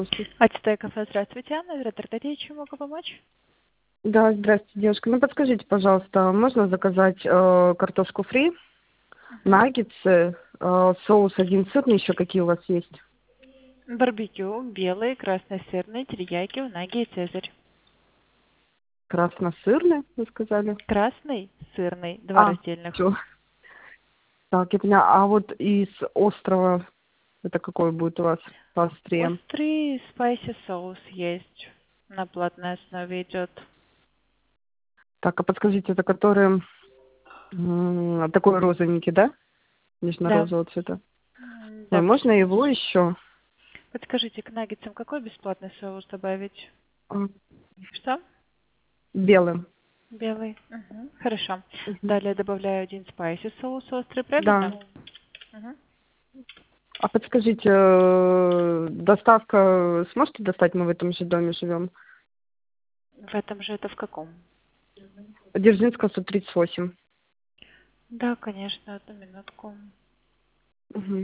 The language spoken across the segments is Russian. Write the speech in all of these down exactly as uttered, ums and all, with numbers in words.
Слушайте. Ацтек кафе, здравствуйте. Анна, Вероятно, чем могу помочь? Да, здравствуйте, девушка. Ну, подскажите, пожалуйста, можно заказать э, картошку фри, Мгм. наггетсы, э, соус один сырный, еще какие у вас есть? Барбекю, белый, красно-сырный, терияки, унаги и цезарь. Красносырный, вы сказали? Красный, сырный, два А, раздельных. все. Так, я поняла. А вот из острова, это какой будет у вас поострее? Острый спайси соус есть. На платной основе идет. Так, а подскажите, это который м, такой розовенький, да? Да. Нежно-розового цвета. М, Ой, Да. можно его еще? Подскажите, к наггетсам какой бесплатный соус добавить? А, Что? белым. Белый. Мгм. Хорошо. Мгм. Далее добавляю один спайси соус острый, Да. правильно? Мгм. А подскажите, э, доставка сможете достать? Мы в этом же доме живем. В этом же это в каком? Дзержинского сто тридцать восемь. Да, конечно, одну минутку. Угу.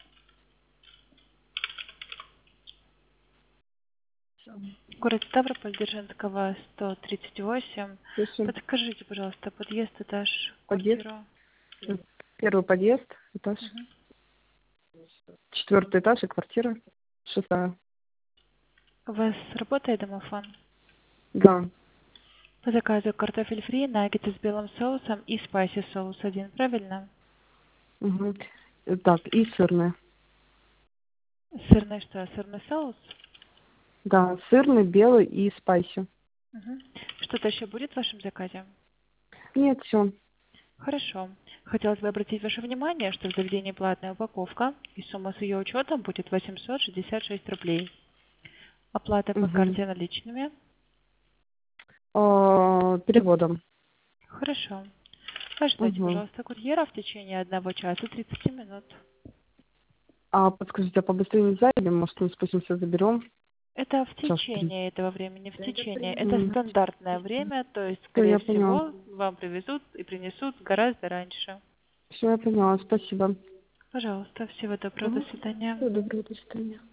Город Ставрополь, Дзержинского, сто тридцать восемь. Слушай, Подскажите, пожалуйста, подъезд, этаж, подъезд. квартиру. Первый подъезд, этаж. Мгм. Четвертый этаж и квартира. Шестая. У вас работает домофон? Да. По заказу картофель фри, наггетсы с белым соусом и спайси соус один, правильно? Угу. Так, и сырный. Сырный что, сырный соус? Да, сырный, белый и спайси. Мгм. Что-то еще будет в вашем заказе? Нет, все. Хорошо. Хотелось бы обратить ваше внимание, что в заведении платная упаковка, и сумма с ее учетом будет восемьсот шестьдесят шесть рублей. Оплата по Угу. карте наличными. Переводом. Хорошо. Ожидайте, Угу. пожалуйста, курьера в течение одного часа тридцати минут. А подскажите, а побыстрее нельзя? Или, может, мы спустимся, заберем? Это в Час три. течение этого времени, в течение. Это Угу. стандартное время, то есть, Все, скорее я поняла. всего, вам привезут и принесут гораздо раньше. Все, я поняла. Спасибо. Пожалуйста, всего доброго, до Угу. свидания. Всего доброго, до свидания.